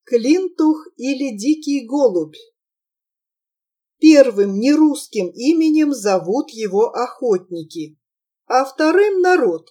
Клинтух или дикий голубь. Первым нерусским именем зовут его охотники, а вторым народ.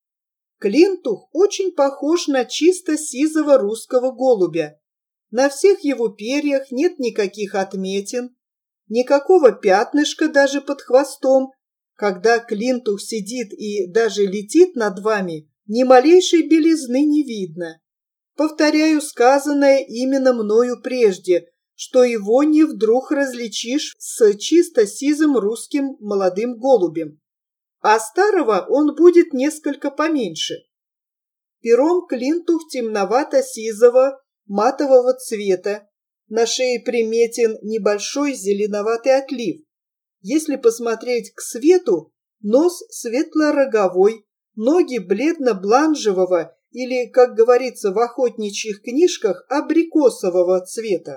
Клинтух очень похож на чисто сизого русского голубя. На всех его перьях нет никаких отметин, никакого пятнышка даже под хвостом. Когда клинтух сидит и даже летит над вами, ни малейшей белизны не видно. Повторяю сказанное именно мною прежде, что его не вдруг различишь с чисто сизым русским молодым голубем, а старого он будет несколько поменьше. Пером клинтух темновато-сизого матового цвета, на шее приметен небольшой зеленоватый отлив. Если посмотреть к свету, нос светло-роговой, ноги бледно-бланжевого или, как говорится в охотничьих книжках, абрикосового цвета.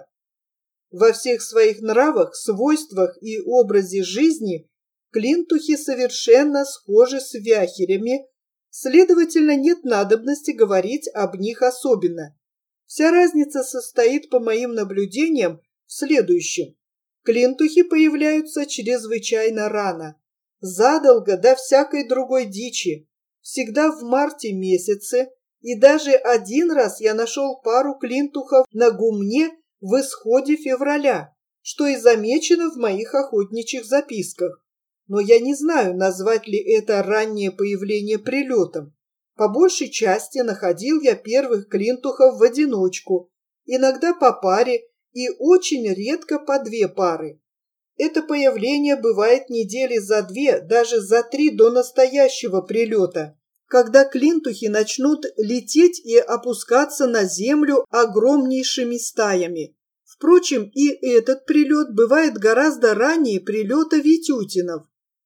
Во всех своих нравах, свойствах и образе жизни клинтухи совершенно схожи с вяхерями, следовательно, нет надобности говорить об них особенно. Вся разница состоит, по моим наблюдениям, в следующем. Клинтухи появляются чрезвычайно рано, задолго до всякой другой дичи, всегда в марте месяце, и даже один раз я нашел пару клинтухов на гумне в исходе февраля, что и замечено в моих охотничьих записках. Но я не знаю, назвать ли это раннее появление прилетом. По большей части находил я первых клинтухов в одиночку, иногда по паре и очень редко по две пары. Это появление бывает недели за две, даже за три до настоящего прилета, когда клинтухи начнут лететь и опускаться на землю огромнейшими стаями. Впрочем, и этот прилет бывает гораздо ранее прилета витютинов.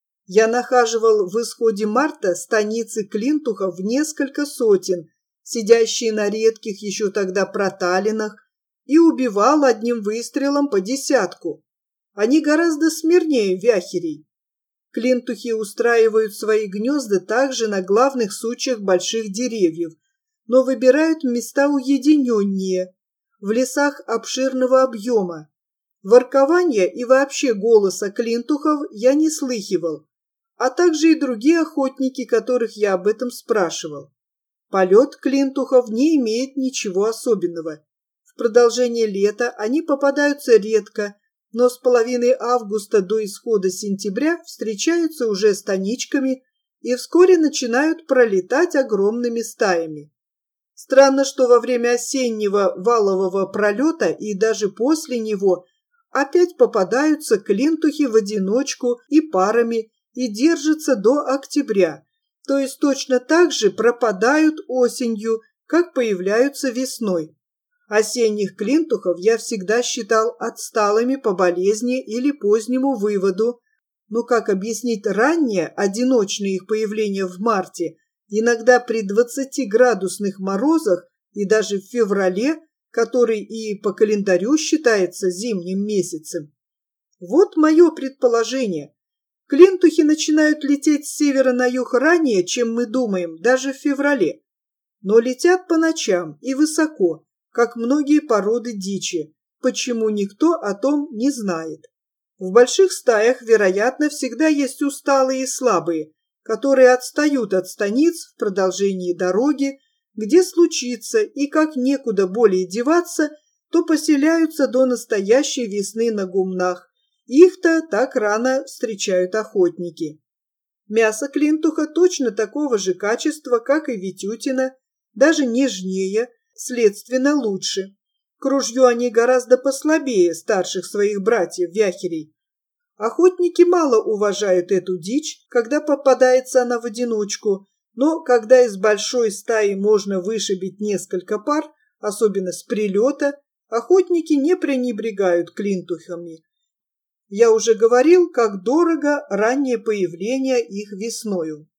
Я нахаживал в исходе марта станицы клинтухов в несколько сотен, сидящие на редких еще тогда проталинах, и убивал одним выстрелом по десятку. Они гораздо смирнее вяхерей. Клинтухи устраивают свои гнезда также на главных сучьях больших деревьев, но выбирают места уединеннее, в лесах обширного объема. Воркования и вообще голоса клинтухов я не слыхивал, а также и другие охотники, которых я об этом спрашивал. Полет клинтухов не имеет ничего особенного. В продолжение лета они попадаются редко, но с половины августа до исхода сентября встречаются уже станичками и вскоре начинают пролетать огромными стаями. Странно, что во время осеннего валового пролета и даже после него опять попадаются клинтухи в одиночку и парами и держатся до октября, то есть точно так же пропадают осенью, как появляются весной. Осенних клинтухов я всегда считал отсталыми по болезни или позднему выводу, но как объяснить раннее, одиночное их появление в марте, иногда при 20-градусных морозах и даже в феврале, который и по календарю считается зимним месяцем? Вот мое предположение. Клинтухи начинают лететь с севера на юг ранее, чем мы думаем, даже в феврале, но летят по ночам и высоко, как многие породы дичи, почему никто о том не знает. В больших стаях, вероятно, всегда есть усталые и слабые, которые отстают от станиц в продолжении дороги, где случится, и как некуда более деваться, то поселяются до настоящей весны на гумнах. Их-то так рано встречают охотники. Мясо клинтуха точно такого же качества, как и витютина, даже нежнее, следственно лучше. К ружью они гораздо послабее старших своих братьев-вяхерей. Охотники мало уважают эту дичь, когда попадается она в одиночку, но когда из большой стаи можно вышибить несколько пар, особенно с прилета, охотники не пренебрегают клинтухами. Я уже говорил, как дорого раннее появление их весною.